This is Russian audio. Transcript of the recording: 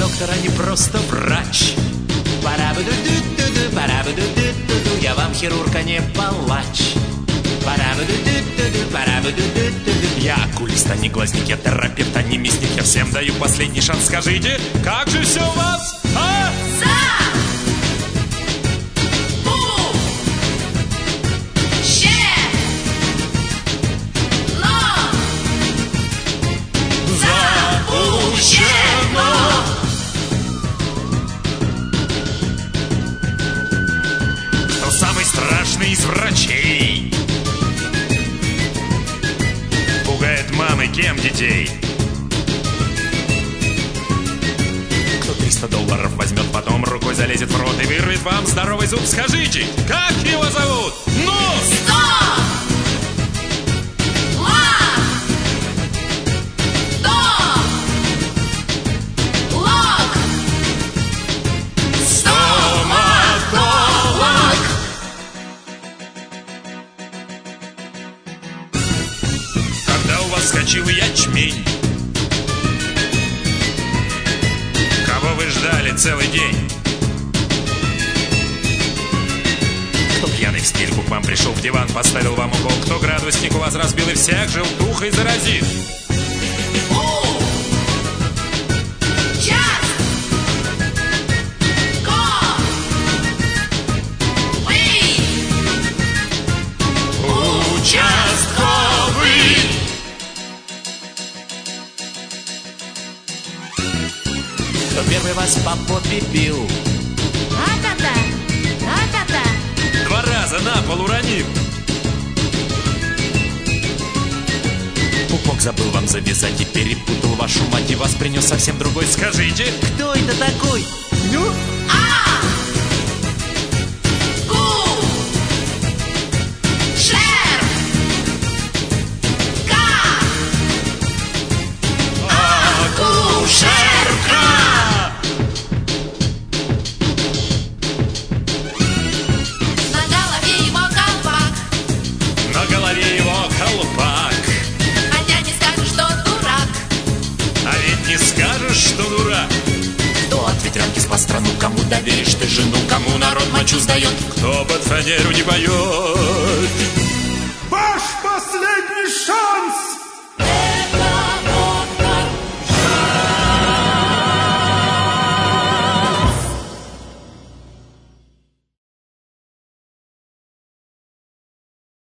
доктор, а не просто врач. Пара-ба-ду-ду-ду-ду, пара-ба-ду-ду-ду-ду. Я вам хирург, а не палач. Пара-ба-ду-ду-ду-ду, пара-ба-ду-ду-ду-ду. Я окулист, а не глазник, я терапевт, а не мясник. Я всем даю последний шанс. Скажите, как же все у вас? А? Кто самый страшный из врачей? Пугает мамы кем детей? Кто $300 возьмет, потом рукой залезет в рот и вырвет вам здоровый зуб? Скажите, как его зовут? Ну! Вскочил ячмень. Кого вы ждали целый день? Кто пьяный в стельку к вам пришел, в диван поставил вам укол? Кто градусник у вас разбил и всех желтухой заразит? Кто первый вас по попе бил? А-та-та, а-та-та. 2 раза на пол уронил. Пупок забыл вам завязать и перепутал вашу мать, и вас принес совсем другой. Скажите, кто это такой? Ну? Что дурак? Кто от ветрянки спас страну? Кому доверишь ты жену? Кому народ мочу сдает? Кто под фанеру не поет? Ваш последний шанс!